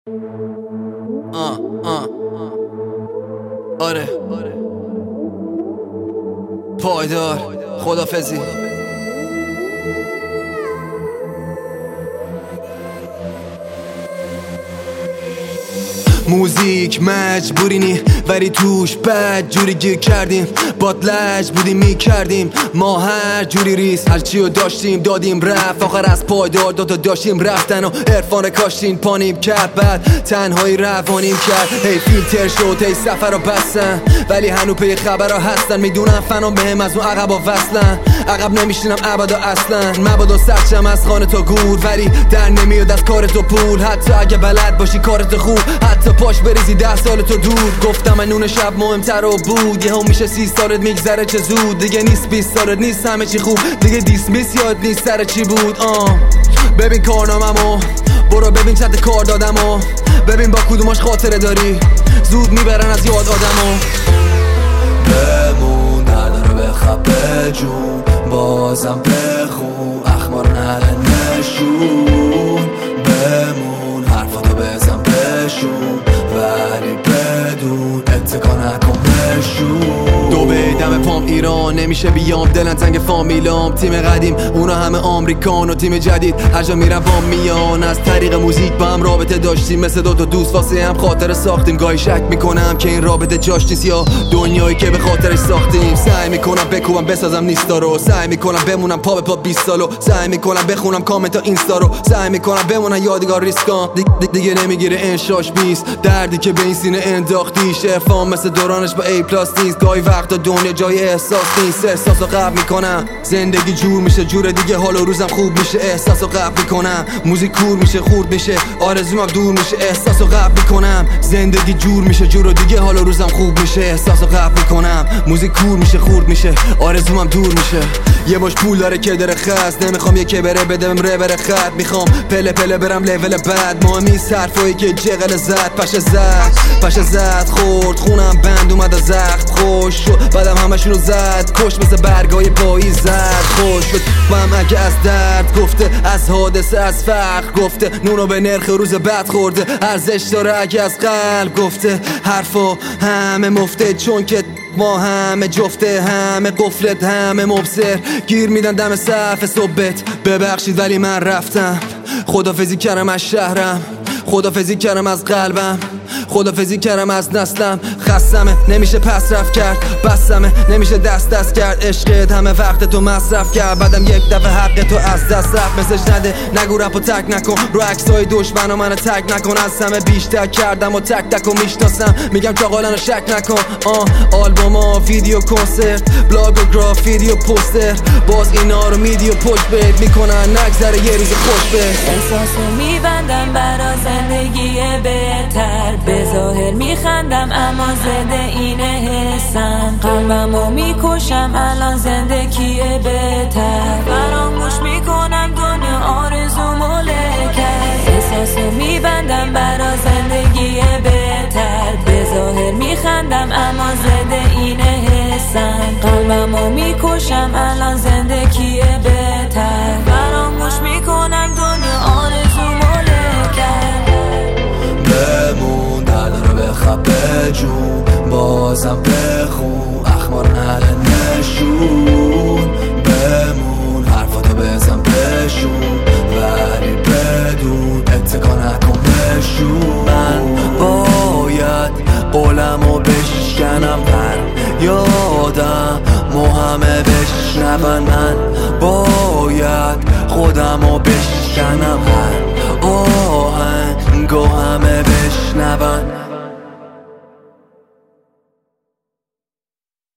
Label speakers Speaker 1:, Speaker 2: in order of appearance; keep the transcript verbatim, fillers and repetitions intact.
Speaker 1: آه آه آره پایدار خدافزی. موزیک مجبوری نی ولی توش بد جوری گیر کردیم، باد لج بودیم میکردیم ما هر جوری ریس هرچیو داشتیم دادیم رفت، آخر از پایدار دوتا داشتیم رفتن و عرفان کاشتین پانیم کرد، بعد تنهایی روانیم کرد. هی فیلتر شد هی سفر رو بستن ولی هنو پی خبر هستن، میدونم فنام بهم از اون عقبا وصلن، عقب نمیشینم ابدا اصلا، مبادا سرچم از خانه تا گور ولی در نمیاد از کار تو پول، حتی اگه بلد باشی کارت خوب، حتی پاش بریزی ده سال تو دور. گفتم من نون شب مهمتر رو بود، یه هم میشه سی سالت میگذره چه زود، دیگه نیست بیست سالت نیست همه چی خوب، دیگه دیسمیس یاد نیست سر چی بود. آه ببین کارناممو برو ببین چند کار دادمو، ببین با کدوماش خاطره داری زود میبرن از یاد آدمو.
Speaker 2: بمون درد رو بخواب جون بازم بخون اخبار نره نشون، بمون حرفاتو بزن بشون ولی بدون اتکا نکن بشون.
Speaker 1: دو دم پام ایران نمیشه بیام، دلن تنگ فامیلام، تیم قدیم اونا همه آمریکان و تیم جدید هر جا میرم با میان، از طریق موزیک با هم رابطه داشتیم مثل دو تا دوست واسه هم خاطره ساختیم، گاهی شک میکنم که این رابطه جاش نیست یا دنیایی که به خاطرش ساختیم، سعی میکنم بکوبم بسازم نیستا رو، سعی میکنم بمونم پا به پا بیست سالو، سعی میکنم بخونم کامنت اینستا رو، سعی میکنم بمونم یادگار ریسکان، دیگه نمیگیره انشاش بیست دردی که به این سینه انداختی، شرفام مثل دورانش با ای پلاس نیست، گاهی وقتا دنیا جای احساس نیست، احساسو قبل میکنم زندگی جور میشه جور دیگه، حال و روزم خوب میشه احساسو قبل میکنم، موزیک کور میشه خورد میشه آرزومم دور میشه احساسو قبل میکنم، زندگی جور میشه جور دیگه حال و روزم خوب میشه احساسو قبل میکنم، موزیک کور میشه خورد میشه آرزومم دور میشه. یه باش پول داره که داره خست، نمیخوام یکی بره بدم ره بره خط، میخوام پله پله برم لول بعد، مهم نیست حرفایی که جغل زد پشه زد پشه زد خورد خونم بند اومد از زخت خوش شد بعدم همشونو زد کش مثل برگای پایی زد خوش به توام اگه از درد گفته، از حادثه از فقر گفته، نونو به نرخ روز بعد خورده، ارزش داره اگه از قلب گفته، حرفا همه مفته چون که ما همه جفته، همه قفلت همه مبصر، گیر میدن دم صف صبحت، ببخشید ولی من رفتم، خدافزی کردم از شهرم، خدافزی کردم از قلبم، خدافزی کردم از نسلم، خستمه نمیشه پس رفت کرد، بسمه نمیشه دست دست کرد، عشقت همه وقت تو مصرف کرد، بعدم یک دفعه حق تو از دست رفت، مسج نده نگو رپو تک نکن، رو عکسای دشمن و منو تک نکن، از همه بیشتر کردم و تک تک و میشناسم، میگم چاقالن رو شک نکن. آه آلبوما ویدیو کنسرت بلاگ و گرافیتی و پوستر، باز اینا رو میدی و پشت بهت میکنن نگذره یه روز خوش به
Speaker 3: احساسو میبندم برا زندگی بهتر، به ظاهر میخندم اما زده اینه حسم، قلبمو میکشم الان زندگی بهتر، فراموش میکنم دنیا آرزومو لکر، احساسو میبندم برا زندگی بهتر، به ظاهر میخندم اما زده اینه حسم، قلبمو میکشم الان زندگی بهتر، فراموش میکنم دنیا آرزومو لکر.
Speaker 2: بمون درد رو بخواب جون بازم بخون اخبار نره نشون، بمون حرفاتو بزن بشون ولی بدون اتکا نکن بشون. من باید قولمو بشکنم پر یادم همه بشنون، من باید خودمو بشکنم هر آهنگو همه بشنون.